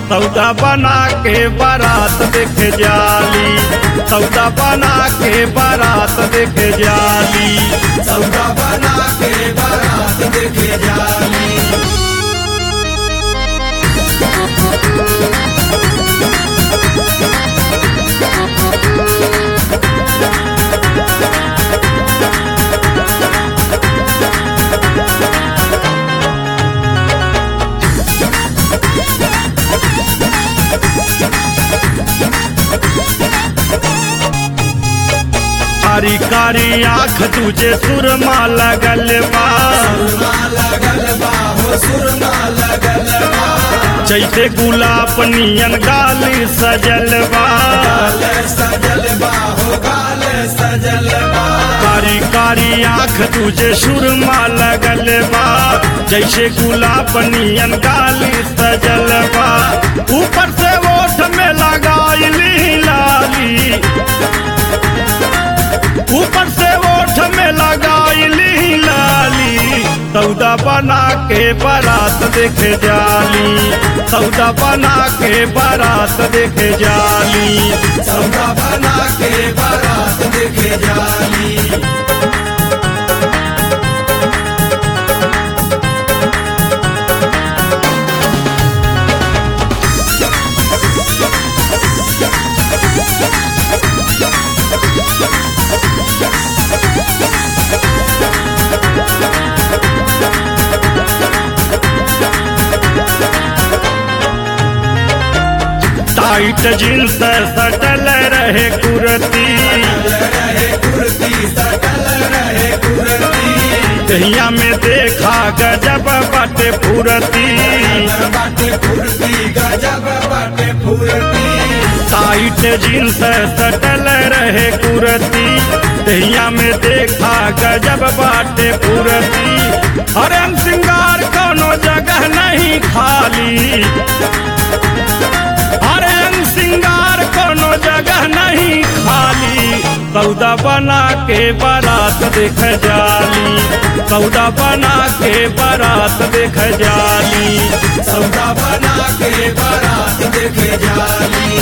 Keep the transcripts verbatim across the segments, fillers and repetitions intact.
सौदा बना के बारात देखे जाली, सौदा बना के बारात देखे जाली, सौदा बना के बारात देखे जाली। कारी कारी आँख तुझे सुरमा लगल बा, सुरमा लगल बा हो सुरमा लगल बा, जैसे गुलाब नियन गाली सजल बा, गाल सजल बा हो गाल सजल बा। कारी कारी आँख तुझे सुरमा लगल बा, जैसे गुलाब नियन गाली सजल बा, ऊपर से ओठ में लगाइली लाली, ऊपर से ओठ में लगाइली लाली, सौदा बना के बारात देखे जाली, सौदा बना के बारात देखे जाली, सौदा बना के बारात देखे जाली। टाइट जींस सटल रहे कुर्ती, रहे कुर्ती सटल रहे कुर्ती, दहिया में देखा गजब बाटे फुरती, बाटे फुर्ती गजब बाटे फुर्ती। टाइट जींस सटल रहे कुर्ती, दहिया में देखा गजब बाटे फुरती, हरम सिंगार कोनो जगह नहीं खाली, हरम सिंगार कोनो जगह नहीं खाली, सौदा बना के बारात देख जाली, सौदा बना के बारात देख जाली, सौदा बना के बारात देखे जाली।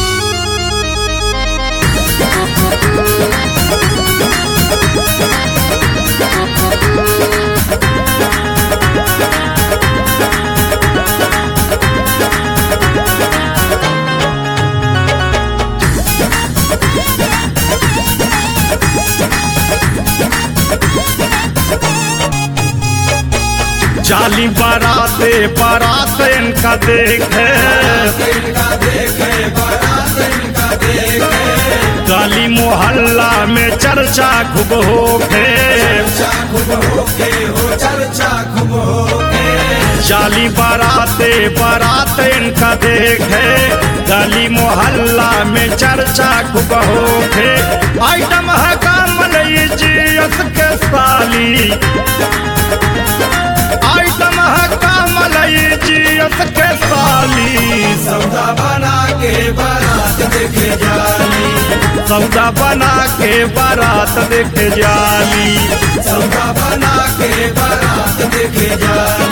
जाली बाराते बारात इनका देखे, इनका देखे बारात इनका देखे, गली मोहल्ला में चर्चा खूब होके, चर्चा खूब होके हो चर्चा खूब होके, जाली बाराते बारात इनका देखे, गली मोहल्ला में चर्चा खूब होके, आइटम है कामल जीएस के साली, आइटम है कामल जीएस के साली, सौदा बना के बारात देखे जाली, सौदा बना के बारात देखे जाली, सौदा बना के बारात देखे जाली।